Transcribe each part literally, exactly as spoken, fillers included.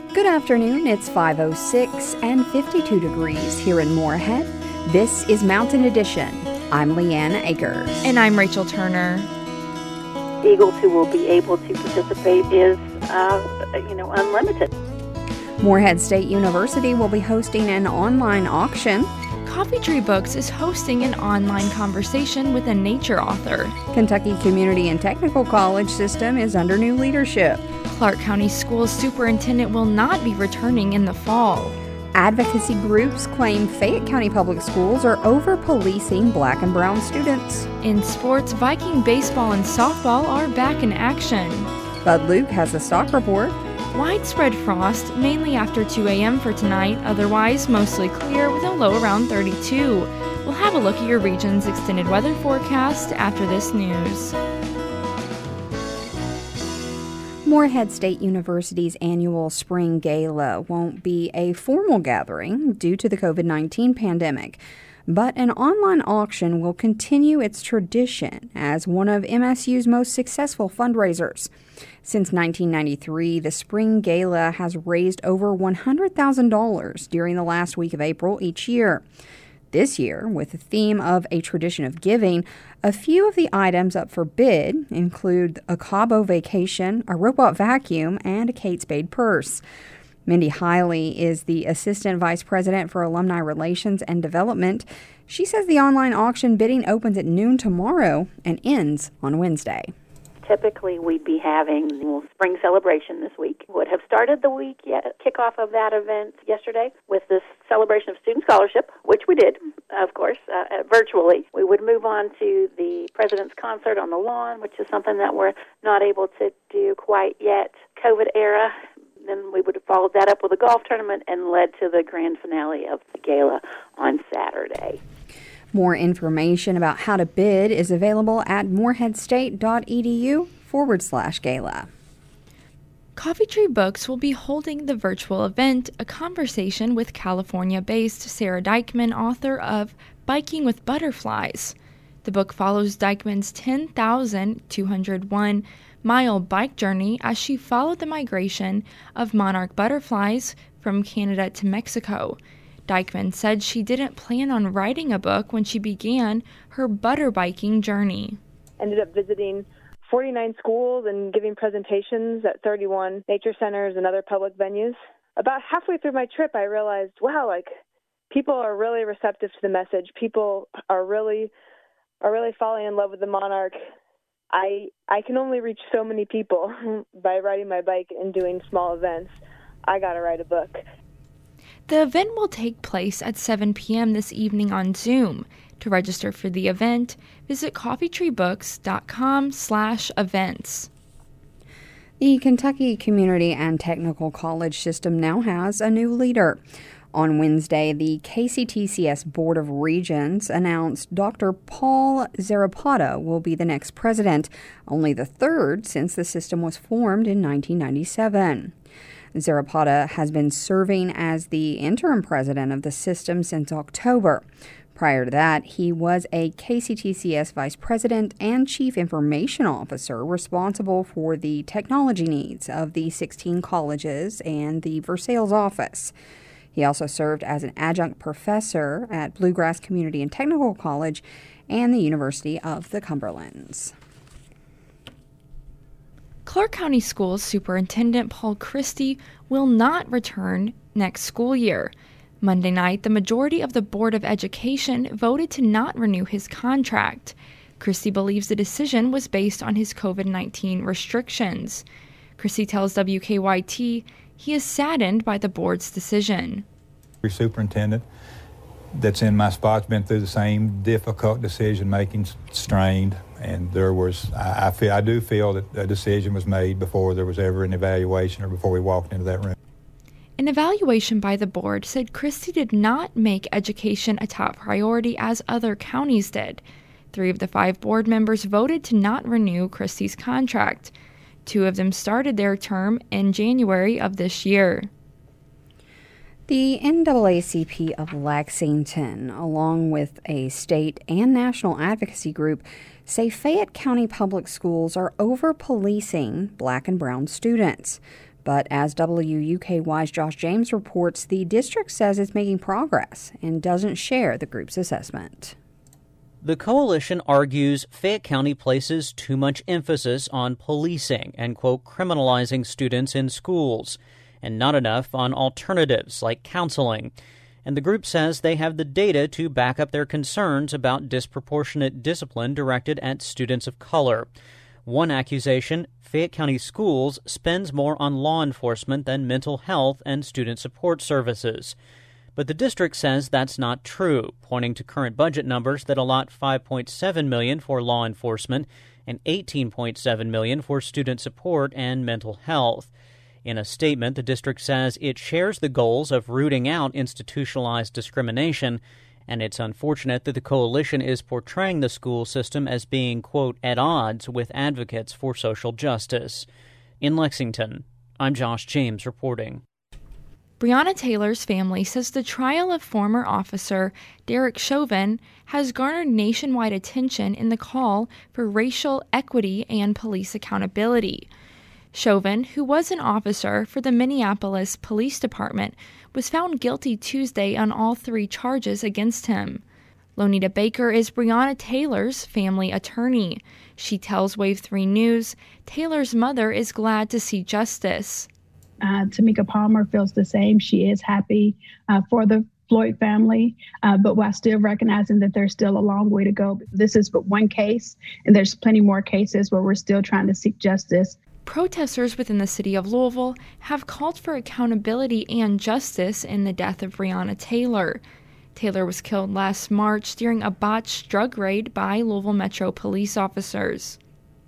Good afternoon. It's five oh six and fifty-two degrees here in Moorhead. This is Mountain Edition. I'm Leanne Akers. And I'm Rachel Turner. The Eagles who will be able to participate is, uh, you know, unlimited. Moorhead State University will be hosting an online auction. Coffee Tree Books is hosting an online conversation with a nature author. Kentucky Community and Technical College system is under new leadership. Clark County Schools superintendent will not be returning in the fall. Advocacy groups claim Fayette County Public Schools are over-policing black and brown students. In sports, Viking baseball and softball are back in action. Bud Luke has a stock report. Widespread frost, mainly after two a.m. for tonight, otherwise mostly clear with a low around thirty-two. We'll have a look at your region's extended weather forecast after this news. Moorhead State University's annual Spring Gala won't be a formal gathering due to the covid nineteen pandemic, but an online auction will continue its tradition as one of M S U's most successful fundraisers. Since nineteen ninety-three, the Spring Gala has raised over one hundred thousand dollars during the last week of April each year. This year, with the theme of a tradition of giving, a few of the items up for bid include a Cabo vacation, a robot vacuum, and a Kate Spade purse. Mindy Hiley is the Assistant Vice President for Alumni Relations and Development. She says the online auction bidding opens at noon tomorrow and ends on Wednesday. Typically, we'd be having the spring celebration this week. Would have started the week yet, kickoff of that event yesterday with this celebration of student scholarship, which we did, of course, uh, virtually. We would move on to the President's Concert on the lawn, which is something that we're not able to do quite yet. COVID era. Then we would have followed that up with a golf tournament and led to the grand finale of the gala on Saturday. More information about how to bid is available at moorheadstate.edu forward slash gala. Coffee Tree Books will be holding the virtual event, a conversation with California-based Sarah Dykman, author of Biking with Butterflies. The book follows Dykman's ten thousand two hundred one mile bike journey as she followed the migration of monarch butterflies from Canada to Mexico. Dykman said she didn't plan on writing a book when she began her butter biking journey. Ended up visiting forty-nine schools and giving presentations at thirty-one nature centers and other public venues. About halfway through my trip, I realized, wow, like people are really receptive to the message. People are really are really falling in love with the monarch. I I can only reach so many people by riding my bike and doing small events. I got to write a book. The event will take place at seven p.m. this evening on Zoom. To register for the event, visit coffeetreebooks.com slash events. The Kentucky Community and Technical College system now has a new leader. On Wednesday, the K C T C S Board of Regents announced Doctor Paul Zarapata will be the next president, only the third since the system was formed in nineteen ninety-seven. Zarapata has been serving as the interim president of the system since October. Prior to that, he was a K C T C S vice president and chief information officer responsible for the technology needs of the sixteen colleges and the Versailles office. He also served as an adjunct professor at Bluegrass Community and Technical College and the University of the Cumberlands. Clark County Schools Superintendent Paul Christie will not return next school year. Monday night, the majority of the Board of Education voted to not renew his contract. Christie believes the decision was based on his covid nineteen restrictions. Christie tells W K Y T he is saddened by the board's decision. Every superintendent that's in my spot's been through the same difficult decision-making strain, and there was, I, I feel, I do feel that a decision was made before there was ever an evaluation or before we walked into that room. An evaluation by the board said Christie did not make education a top priority as other counties did. Three of the five board members voted to not renew Christie's contract. Two of them started their term in January of this year. The N double A C P of Lexington, along with a state and national advocacy group, say Fayette County Public Schools are over-policing black and brown students. But as W U K Y's Josh James reports, the district says it's making progress and doesn't share the group's assessment. The coalition argues Fayette County places too much emphasis on policing and, quote, criminalizing students in schools, and not enough on alternatives like counseling. And the group says they have the data to back up their concerns about disproportionate discipline directed at students of color. One accusation, Fayette County Schools spends more on law enforcement than mental health and student support services. But the district says that's not true, pointing to current budget numbers that allot five point seven million dollars for law enforcement and eighteen point seven million dollars for student support and mental health. In a statement, the district says it shares the goals of rooting out institutionalized discrimination, and it's unfortunate that the coalition is portraying the school system as being, quote, at odds with advocates for social justice. In Lexington, I'm Josh James reporting. Breonna Taylor's family says the trial of former officer Derek Chauvin has garnered nationwide attention in the call for racial equity and police accountability. Chauvin, who was an officer for the Minneapolis Police Department, was found guilty Tuesday on all three charges against him. Lonita Baker is Breonna Taylor's family attorney. She tells Wave three News Taylor's mother is glad to see justice. Uh, Tamika Palmer feels the same. She is happy uh, for the Floyd family, uh, but while still recognizing that there's still a long way to go. This is but one case, and there's plenty more cases where we're still trying to seek justice. Protesters within the city of Louisville have called for accountability and justice in the death of Breonna Taylor. Taylor was killed last March during a botched drug raid by Louisville Metro police officers.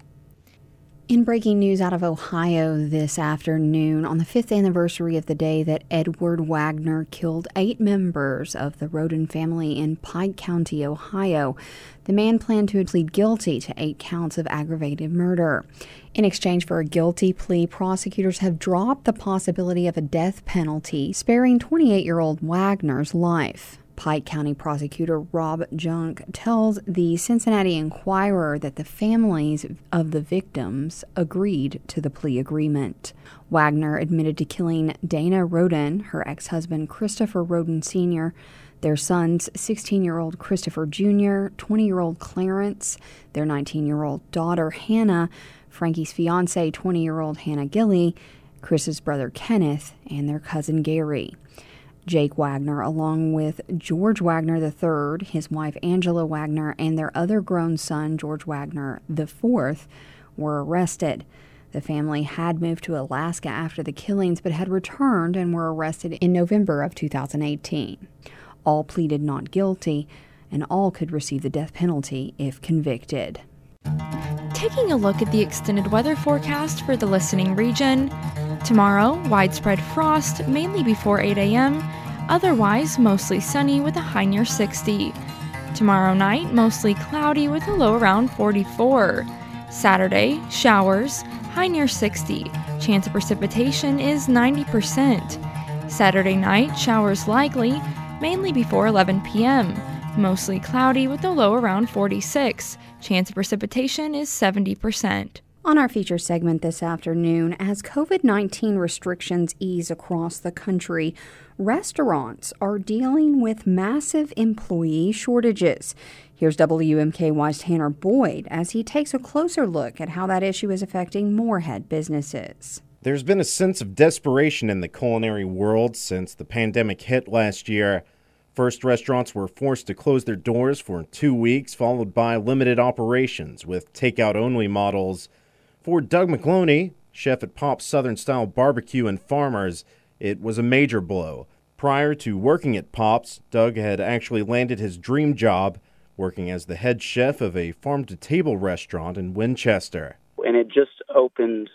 In breaking news out of Ohio this afternoon, on the fifth anniversary of the day that Edward Wagner killed eight members of the Roden family in Pike County, Ohio, the man planned to plead guilty to eight counts of aggravated murder. In exchange for a guilty plea, prosecutors have dropped the possibility of a death penalty, sparing twenty-eight-year-old Wagner's life. Pike County prosecutor Rob Junk tells the Cincinnati Enquirer that the families of the victims agreed to the plea agreement. Wagner admitted to killing Dana Roden, her ex-husband Christopher Roden Senior, their sons sixteen-year-old Christopher Junior, twenty-year-old Clarence, their nineteen-year-old daughter Hannah, Frankie's fiancée twenty-year-old Hannah Gilley, Chris's brother Kenneth, and their cousin Gary. Jake Wagner, along with George Wagner the third, his wife Angela Wagner, and their other grown son, George Wagner the fourth, were arrested. The family had moved to Alaska after the killings, but had returned and were arrested in November of two thousand eighteen. All pleaded not guilty, and all could receive the death penalty if convicted. Taking a look at the extended weather forecast for the listening region. Tomorrow, widespread frost, mainly before eight a.m., otherwise mostly sunny with a high near sixty. Tomorrow night, mostly cloudy with a low around forty-four. Saturday, showers, high near sixty. Chance of precipitation is ninety percent. Saturday night, showers likely, mainly before eleven p.m. Mostly cloudy with a low around forty-six. Chance of precipitation is seventy percent. On our feature segment this afternoon, as covid nineteen restrictions ease across the country, restaurants are dealing with massive employee shortages. Here's W M K Y's Tanner Boyd as he takes a closer look at how that issue is affecting Moorhead businesses. There's been a sense of desperation in the culinary world since the pandemic hit last year. First, restaurants were forced to close their doors for two weeks, followed by limited operations with takeout-only models. For Doug McLoney, chef at Pop's Southern Style Barbecue and Farmers, it was a major blow. Prior to working at Pop's, Doug had actually landed his dream job, working as the head chef of a farm-to-table restaurant in Winchester. And it just opened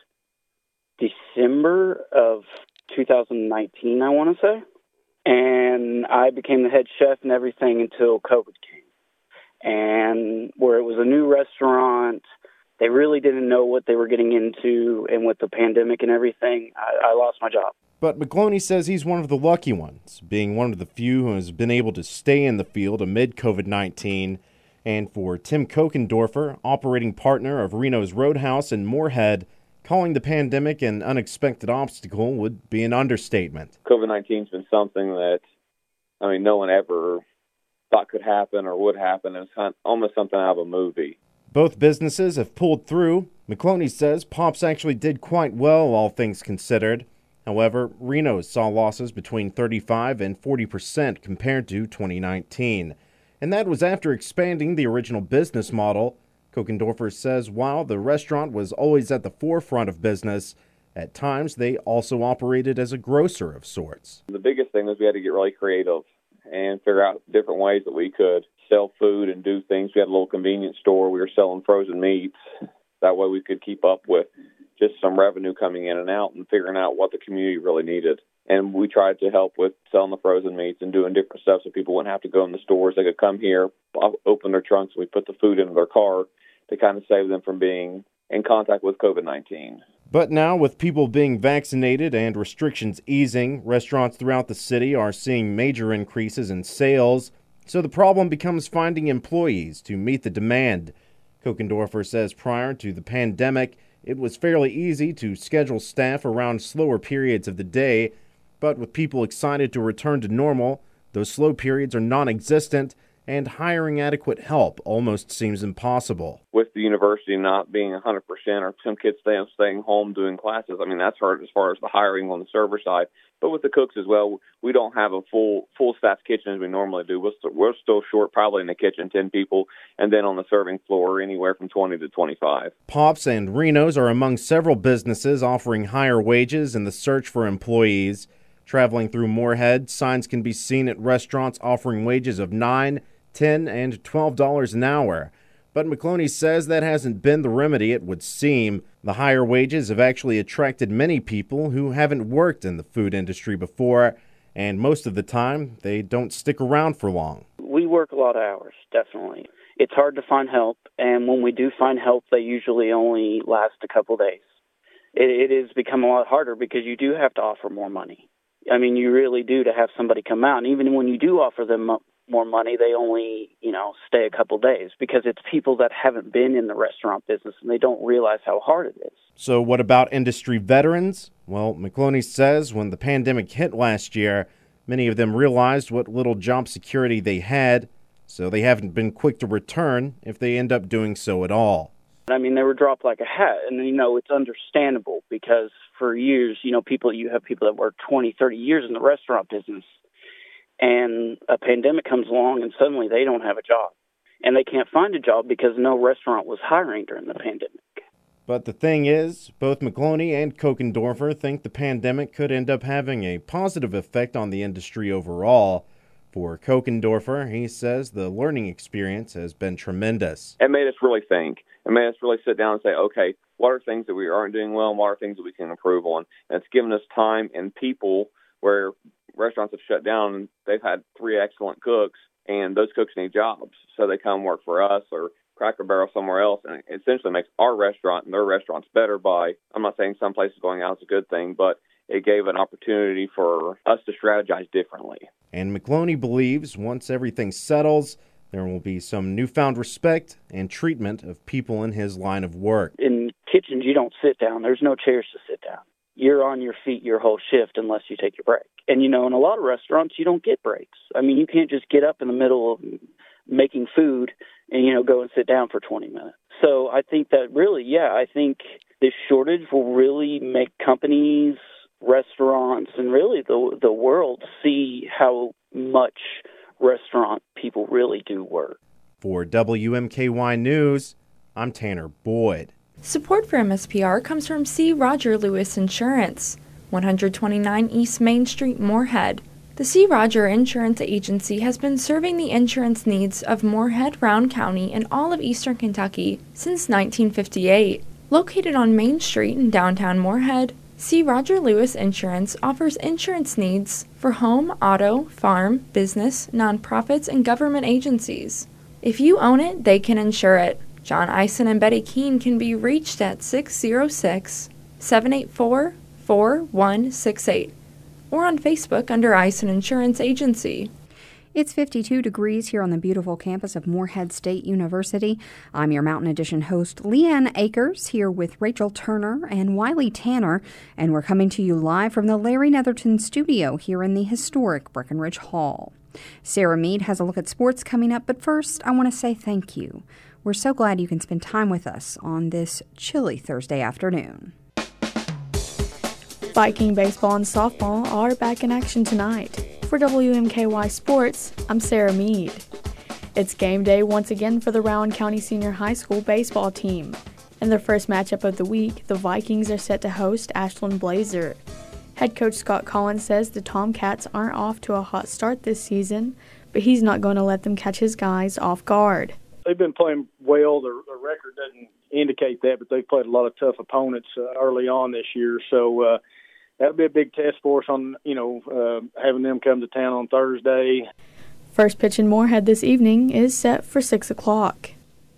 December of two thousand nineteen, I want to say. And I became the head chef and everything until COVID came. And where it was a new restaurant, they really didn't know what they were getting into, and with the pandemic and everything, I, I lost my job. But McLoney says he's one of the lucky ones, being one of the few who has been able to stay in the field amid covid nineteen. And for Tim Kokendorfer, operating partner of Reno's Roadhouse in Moorhead, calling the pandemic an unexpected obstacle would be an understatement. COVID nineteen has been something that, I mean, no one ever thought could happen or would happen. It was kind of almost something out of a movie. Both businesses have pulled through. McCloney says Pops actually did quite well, all things considered. However, Reno's saw losses between thirty-five and forty percent compared to twenty nineteen. And that was after expanding the original business model. Kochendorfer says while the restaurant was always at the forefront of business, at times they also operated as a grocer of sorts. The biggest thing was we had to get really creative and figure out different ways that we could sell food and do things. We had a little convenience store. We were selling frozen meats. That way we could keep up with just some revenue coming in and out and figuring out what the community really needed. And we tried to help with selling the frozen meats and doing different stuff so people wouldn't have to go in the stores. They could come here, open their trunks, and we put the food into their car to kind of save them from being in contact with COVID nineteen. But now, with people being vaccinated and restrictions easing, restaurants throughout the city are seeing major increases in sales. So the problem becomes finding employees to meet the demand. Kochendorfer says prior to the pandemic, it was fairly easy to schedule staff around slower periods of the day. But with people excited to return to normal, those slow periods are non-existent, and hiring adequate help almost seems impossible. With the university not being one hundred percent or some kids staying, staying home doing classes, I mean, that's hard as far as the hiring on the server side. But with the cooks as well, we don't have a full full staff kitchen as we normally do. We're still, we're still short probably in the kitchen, ten people, and then on the serving floor anywhere from twenty to twenty-five. Pops and Reno's are among several businesses offering higher wages in the search for employees. Traveling through Moorhead, signs can be seen at restaurants offering wages of nine dollars, ten dollars, and twelve dollars an hour. But McCloney says that hasn't been the remedy, it would seem. The higher wages have actually attracted many people who haven't worked in the food industry before, and most of the time, they don't stick around for long. We work a lot of hours, definitely. It's hard to find help, and when we do find help, they usually only last a couple days. It, it has become a lot harder because you do have to offer more money. I mean, you really do to have somebody come out. And even when you do offer them more money, they only, you know, stay a couple days because it's people that haven't been in the restaurant business and they don't realize how hard it is. So what about industry veterans? Well, McCloney says when the pandemic hit last year, many of them realized what little job security they had, so they haven't been quick to return if they end up doing so at all. I mean, they were dropped like a hat, and, you know, it's understandable because for years, you know, people, you have people that work twenty, thirty years in the restaurant business, and a pandemic comes along and suddenly they don't have a job, and they can't find a job because no restaurant was hiring during the pandemic. But the thing is, both McCloney and Kochendorfer think the pandemic could end up having a positive effect on the industry overall. For Kochendorfer, he says the learning experience has been tremendous. It made us really think. It made us really sit down and say, okay, what are things that we aren't doing well and what are things that we can improve on? And it's given us time and people where restaurants have shut down and they've had three excellent cooks, and those cooks need jobs. So they come work for us or Cracker Barrel somewhere else, and it essentially makes our restaurant and their restaurants better by, I'm not saying some places going out is a good thing, but it gave an opportunity for us to strategize differently. And McCloney believes once everything settles, there will be some newfound respect and treatment of people in his line of work. In kitchens, you don't sit down. There's no chairs to sit down. You're on your feet your whole shift unless you take your break. And, you know, in a lot of restaurants, you don't get breaks. I mean, you can't just get up in the middle of making food and, you know, go and sit down for twenty minutes. So I think that really, yeah, I think this shortage will really make companies, restaurants, and really the the world see how much restaurant people really do work. For W M K Y News, I'm Tanner Boyd. Support for M S P R comes from C. Roger Lewis Insurance, one twenty-nine East Main Street, Moorhead. The C. Roger Insurance Agency has been serving the insurance needs of Moorhead, Round County, and all of eastern Kentucky since nineteen fifty-eight. Located on Main Street in downtown Moorhead, C. Roger Lewis Insurance offers insurance needs for home, auto, farm, business, nonprofits, and government agencies. If you own it, they can insure it. John Eisen and Betty Keene can be reached at six oh six, seven eight four, four one six eight or on Facebook under Eisen Insurance Agency. It's fifty-two degrees here on the beautiful campus of Morehead State University. I'm your Mountain Edition host, Leanne Akers, here with Rachel Turner and Wiley Tanner, and we're coming to you live from the Larry Netherton studio here in the historic Breckenridge Hall. Sarah Mead has a look at sports coming up, but first I want to say thank you. We're so glad you can spend time with us on this chilly Thursday afternoon. Viking baseball and softball are back in action tonight. For W M K Y Sports, I'm Sarah Mead. It's game day once again for the Rowan County Senior High School baseball team. In their first matchup of the week, the Vikings are set to host Ashland Blazer. Head coach Scott Collins says the Tomcats aren't off to a hot start this season, but he's not going to let them catch his guys off guard. They've been playing well. Their, their record doesn't indicate that, but they've played a lot of tough opponents uh, early on this year, so uh, that'll be a big test for us on, you know, uh, having them come to town on Thursday. First pitch in Morehead this evening is set for six o'clock.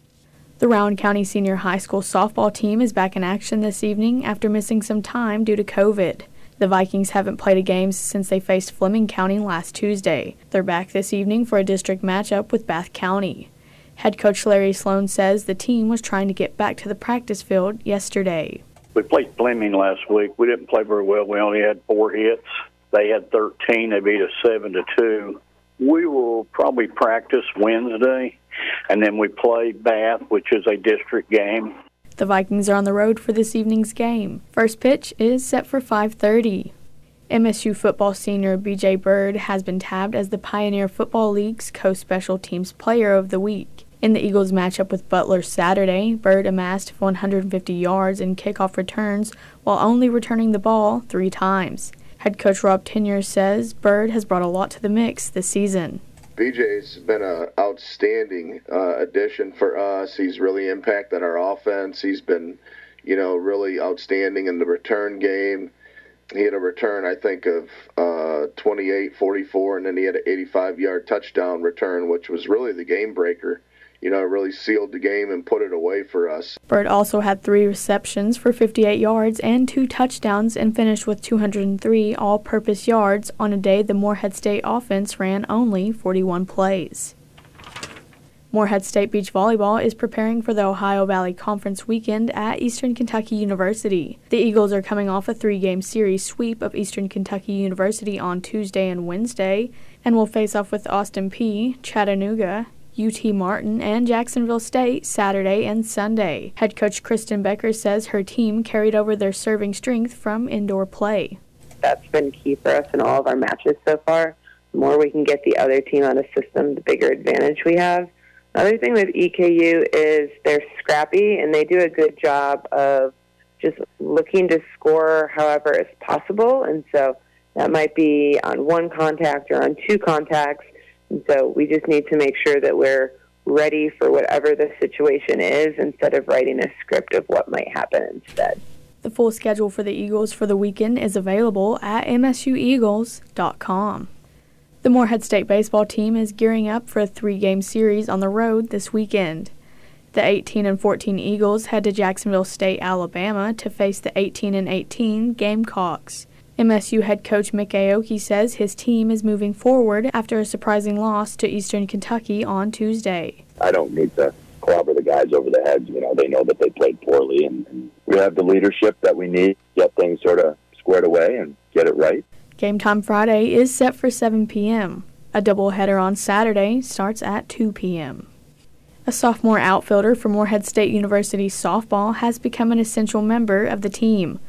The Rowan County Senior High School softball team is back in action this evening after missing some time due to COVID. The Vikings haven't played a game since they faced Fleming County last Tuesday. They're back this evening for a district matchup with Bath County. Head coach Larry Sloan says the team was trying to get back to the practice field yesterday. We played Fleming last week. We didn't play very well. We only had four hits. They had thirteen. They beat us seven to two. We will probably practice Wednesday, and then we play Bath, which is a district game. The Vikings are on the road for this evening's game. First pitch is set for five thirty. M S U football senior B J Bird has been tabbed as the Pioneer Football League's Co-Special Teams Player of the Week. In the Eagles' matchup with Butler Saturday, Bird amassed one hundred fifty yards in kickoff returns while only returning the ball three times. Head coach Rob Tenier says Bird has brought a lot to the mix this season. B J's been an outstanding uh, addition for us. He's really impacted our offense. He's been, you know, really outstanding in the return game. He had a return, I think, of uh, twenty-eight forty-four, and then he had an eighty-five-yard touchdown return, which was really the game breaker. You know, it really sealed the game and put it away for us. Bird also had three receptions for fifty-eight yards and two touchdowns and finished with two hundred three all-purpose yards on a day the Morehead State offense ran only forty-one plays. Morehead State Beach Volleyball is preparing for the Ohio Valley Conference weekend at Eastern Kentucky University. The Eagles are coming off a three-game series sweep of Eastern Kentucky University on Tuesday and Wednesday and will face off with Austin Peay, Chattanooga, U T Martin, and Jacksonville State Saturday and Sunday. Head coach Kristen Becker says her team carried over their serving strength from indoor play. That's been key for us in all of our matches so far. The more we can get the other team out of system, the bigger advantage we have. Another thing with E K U is they're scrappy, and they do a good job of just looking to score however is possible, and so that might be on one contact or on two contacts. And so we just need to make sure that we're ready for whatever the situation is instead of writing a script of what might happen instead. The full schedule for the Eagles for the weekend is available at M S U Eagles dot com. The Morehead State baseball team is gearing up for a three-game series on the road this weekend. The eighteen and fourteen Eagles head to Jacksonville State, Alabama to face the eighteen and eighteen Gamecocks. M S U head coach Mick Aoki says his team is moving forward after a surprising loss to Eastern Kentucky on Tuesday. I don't need to clobber the guys over the heads. You know, they know that they played poorly, and, and we have the leadership that we need to get things sort of squared away and get it right. Game time Friday is set for seven p.m. A doubleheader on Saturday starts at two p.m. A sophomore outfielder for Morehead State University softball has become an essential member of the team.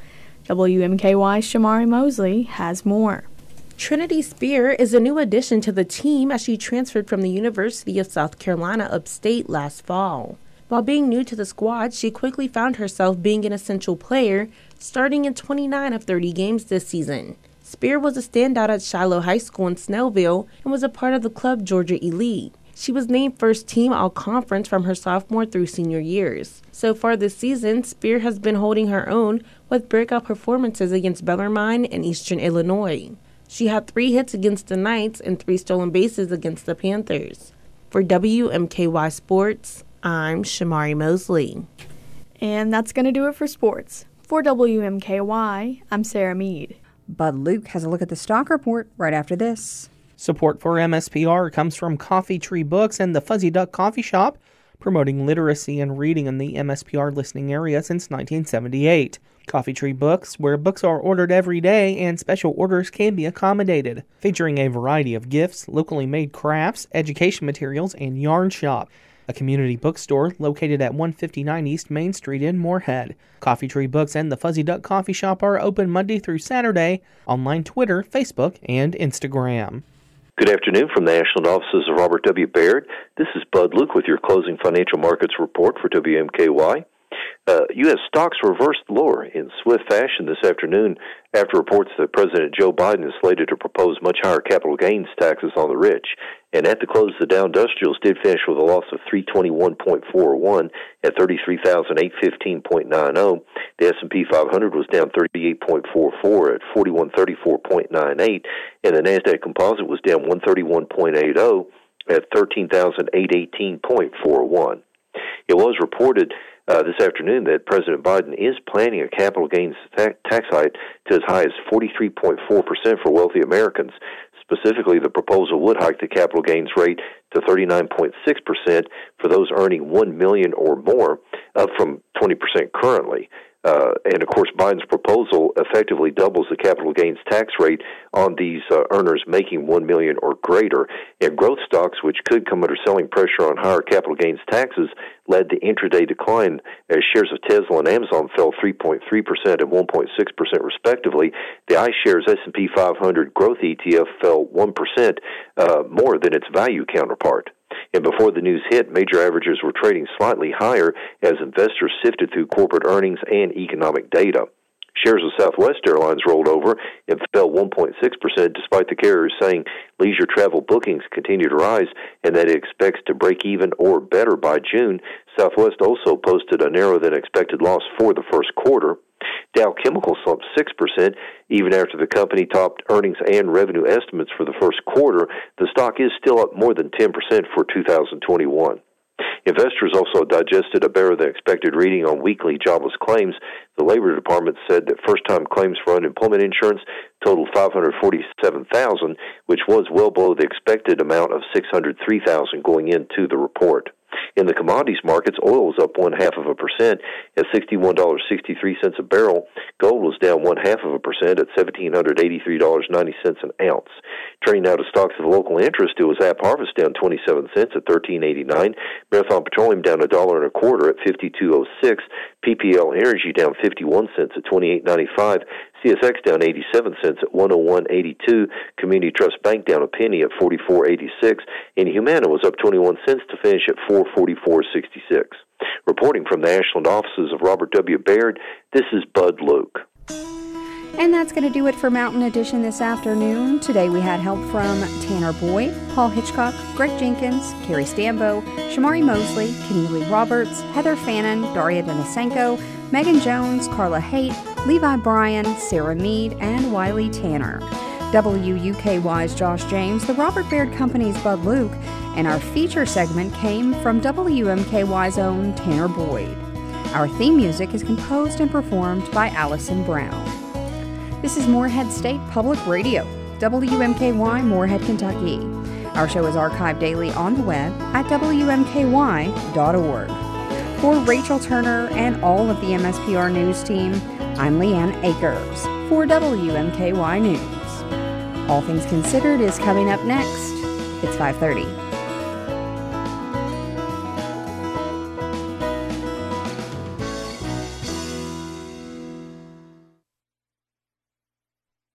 W M K Y's Shamari Mosley has more. Trinity Spear is a new addition to the team as she transferred from the University of South Carolina upstate last fall. While being new to the squad, she quickly found herself being an essential player, starting in twenty-nine of thirty games this season. Spear was a standout at Shiloh High School in Snellville and was a part of the club Georgia Elite. She was named first team all-conference from her sophomore through senior years. So far this season, Spear has been holding her own with breakout performances against Bellarmine and Eastern Illinois. She had three hits against the Knights and three stolen bases against the Panthers. For W M K Y Sports, I'm Shamari Mosley. And that's going to do it for sports. For W M K Y, I'm Sarah Mead. Bud Luke has a look at the stock report right after this. Support for M S P R comes from Coffee Tree Books and the Fuzzy Duck Coffee Shop, promoting literacy and reading in the M S P R listening area since nineteen seventy-eight. Coffee Tree Books, where books are ordered every day and special orders can be accommodated, featuring a variety of gifts, locally made crafts, education materials, and yarn shop. A community bookstore located at one fifty-nine East Main Street in Moorhead. Coffee Tree Books and the Fuzzy Duck Coffee Shop are open Monday through Saturday, online Twitter, Facebook, and Instagram. Good afternoon from the National Offices of Robert W. Baird. This is Bud Luke with your closing financial markets report for W M K Y. Uh, U S stocks reversed lower in swift fashion this afternoon after reports that President Joe Biden is slated to propose much higher capital gains taxes on the rich. And at the close, the Dow Industrials did finish with a loss of three twenty-one point four one at thirty-three thousand eight hundred fifteen point nine zero. The S and P five hundred was down thirty-eight point four four at forty-one thirty-four point nine eight, and the Nasdaq Composite was down one thirty-one point eight zero at thirteen thousand eight hundred eighteen point four one. It was reported Uh, this afternoon that President Biden is planning a capital gains ta- tax hike to as high as forty-three point four percent for wealthy Americans. Specifically, the proposal would hike the capital gains rate to thirty-nine point six percent for those earning one million dollars or more, up from twenty percent currently. Uh, and, of course, Biden's proposal effectively doubles the capital gains tax rate on these uh, earners making one million dollars or greater. And growth stocks, which could come under selling pressure on higher capital gains taxes, led the intraday decline as shares of Tesla and Amazon fell three point three percent and one point six percent respectively. The iShares S and P five hundred Growth E T F fell one percent uh, more than its value counterpart. And before the news hit, major averages were trading slightly higher as investors sifted through corporate earnings and economic data. Shares of Southwest Airlines rolled over and fell one point six percent despite the carrier saying leisure travel bookings continue to rise and that it expects to break even or better by June. Southwest also posted a narrower-than-expected loss for the first quarter. Dow Chemical slumped six percent even after the company topped earnings and revenue estimates for the first quarter. The stock is still up more than ten percent for two thousand twenty-one. Investors also digested a better-than-expected reading on weekly jobless claims. The Labor Department said that first-time claims for unemployment insurance totaled five hundred forty-seven thousand, which was well below the expected amount of six hundred three thousand going into the report. In the commodities markets, oil was up one half of a percent at sixty-one dollars and sixty-three cents a barrel. Gold was down one half of a percent at one thousand seven hundred eighty-three dollars and ninety cents an ounce. Turning now to stocks of local interest, it was AppHarvest down twenty-seven cents at thirteen eighty-nine. Marathon Petroleum down a dollar and a quarter at fifty-two oh six. P P L Energy down fifty-one cents at twenty-eight ninety-five. C S X down eighty-seven cents at one oh one eighty-two. Community Trust Bank down a penny at forty-four eighty-six. And Humana was up twenty-one cents to finish at four forty-four sixty-six. Reporting from the National Offices of Robert W. Baird, this is Bud Luke. And that's going to do it for Mountain Edition this afternoon. Today we had help from Tanner Boyd, Paul Hitchcock, Greg Jenkins, Carrie Stambo, Shamari Mosley, Keneally Roberts, Heather Fannin, Daria Denisenko, Megan Jones, Carla Haight, Levi Bryan, Sarah Mead, and Wiley Tanner. W U K Y's Josh James, the Robert Baird Company's Bud Luke, and our feature segment came from W M K Y's own Tanner Boyd. Our theme music is composed and performed by Allison Brown. This is Moorhead State Public Radio, W M K Y, Moorhead, Kentucky. Our show is archived daily on the web at W M K Y dot org. For Rachel Turner and all of the M S P R News team, I'm Leanne Akers for W M K Y News. All Things Considered is coming up next. It's five thirty.